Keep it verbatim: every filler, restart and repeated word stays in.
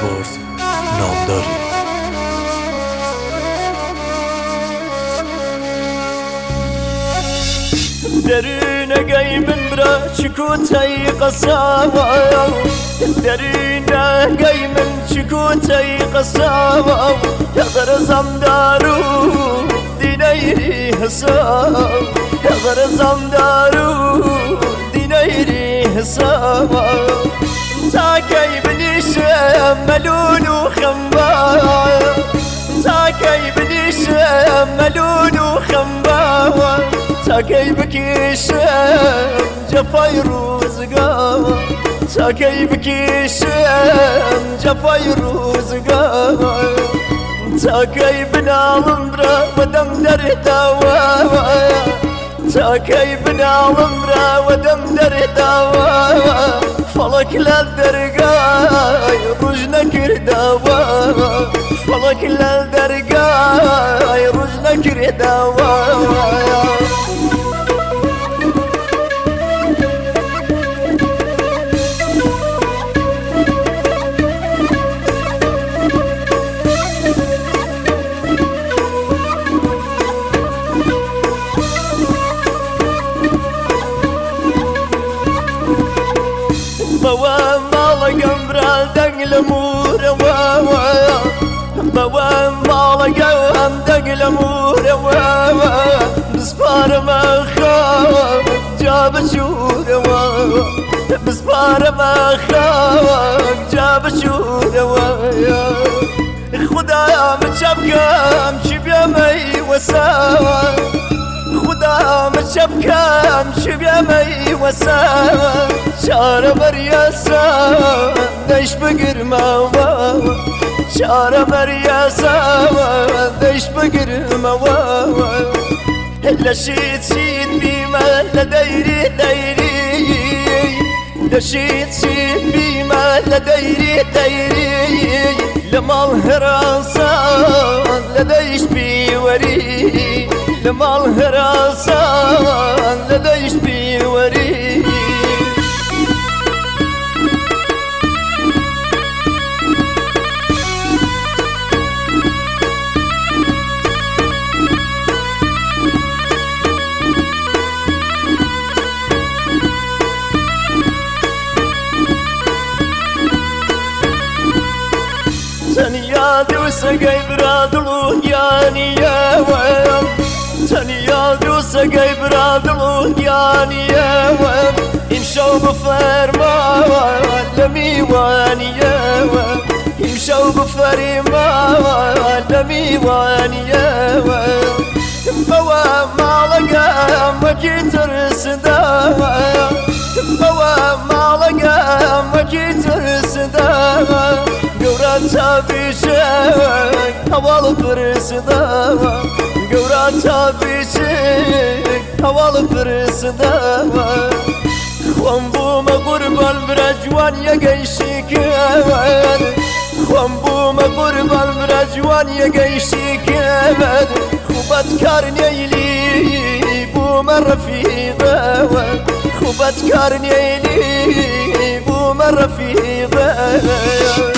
اسپورت نامداری. درين قايم برا شكوتي قصاوة، درين قايم شكوتي قصاوة، يغر زمدارو دينيري حساب، يغر زمدارو دينيري حساب. تاكي بنيش ملول وخنباوة، تاكي بنيش ملول وخنباوة، تاكي بكيشم جفاي روزقاوة، تاكي بكيشم جفاي روزقاوة، تاكي بنالمرا ودم درداوة، تاكي بنالمرا ودم درداوة، فلك للدرقاي رجنا كرداوة، فلك للدرقاي رجنا كرداوة. بوام مالا قمرال دقل مورا واوا، بوام مالا قوام دقل مورا واوا، بسبار ما خاف جاب شورا واوا، بسبار ما خاف جاب شورا واوا. خدا متشبكم شبيا مي وساوا، خدا متشبكم شبيا مي وساوا، شارة مرياسا ديش بقر مواوا، شارة مرياسا ديش بقر مواوا. لشيت سيد بما لديري ديري، لشيت سيد بما لديري ديري، لما الهراسا لديش بيوري، لما الهراسا لديش بيوري. تنيا دوسا قيبرا دلو ياني يا وام، تنيا دوسا قيبرا دلو ياني يا وام، يمشوا بفرما لمي واني يا وام، يمشوا بفرما لمي واني يا وام. بوام مالقا مكيت رسدا، بوام مالقا مكيت رسدا، قوراتها بيشك هوال فرسدا، قوراتها بيشك هوال فرسدا. خوان بوما قربان برجوان يقيشيكاد، خوان بوما قربان برجوان يقيشيكاد، خوبت كارنيلي بوما رفيقا، خوبت كارنيلي بوما رفيقا.